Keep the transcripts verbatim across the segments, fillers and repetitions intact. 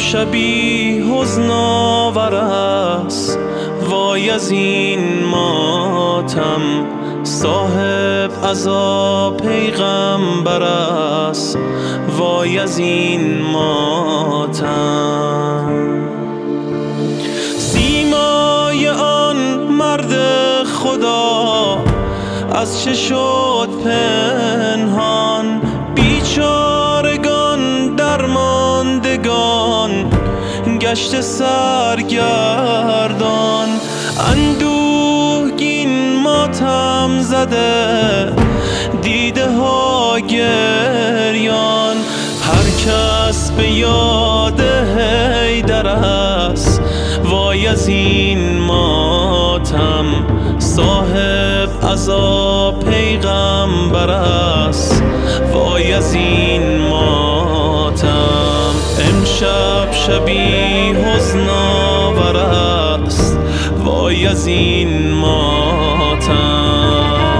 شبی حزن آور است، وای از این ماتم. صاحب عزا پیغمبر است، وای از این ماتم. سیمای آن مرد خدا از چه شد پنهان، بیچارگان درماندگان گشت سرگردان. اندوهگین ماتم زده دیده ها گریان، هر کس به یاد حیدر است، وای از این ماتم. صاحب عزا پیغمبر است، وای از این ماتم. امشب شبی حزن آور است، وای از این ماتم.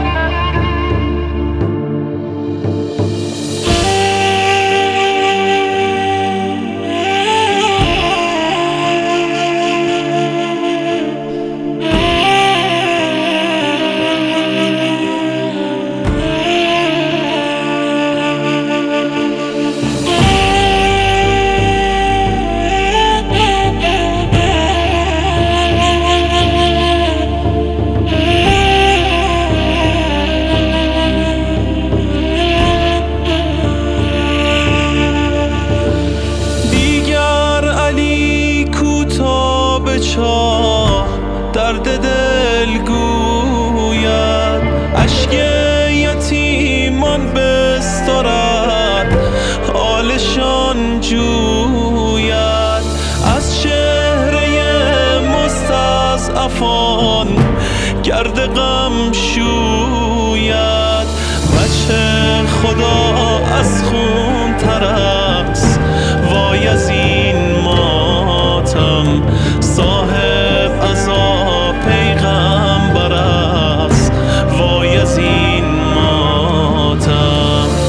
درد دل گوید، اشک یتیمان بسترد، حالشان جوید. از چهره مستضعفان گرد غم شوید، وجه خدا از خون تر است، وای از این ماتم. صاحب عزا پیغمبر است، وای از این ماتم.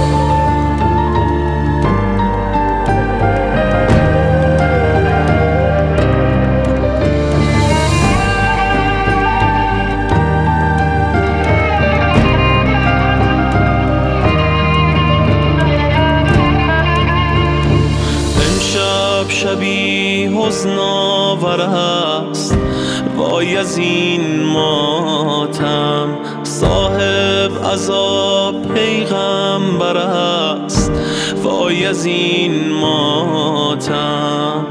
امشب شبی حزن آور است، وای از این ماتم. صاحب عزا پیغمبر است، وای از این ماتم.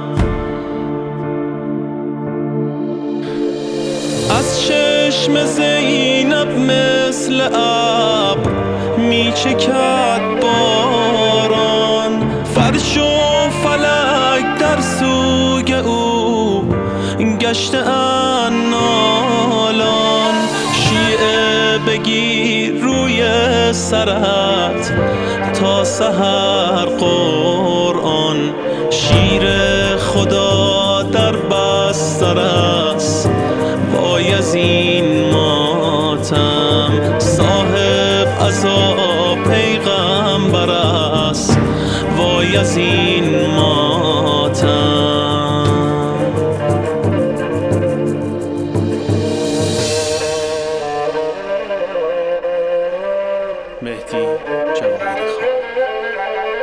از چشم زینب مثل ابر می چکد باران، فرش و فلک در سوی او گشته اند نالان. شیعه بگیر روی سرت تا سحر قرآن، شیر خدا در بستر است، وای از این ماتم. صاحب عزا پیغمبر است، وای از این ماتم. مهدی جواهری خان.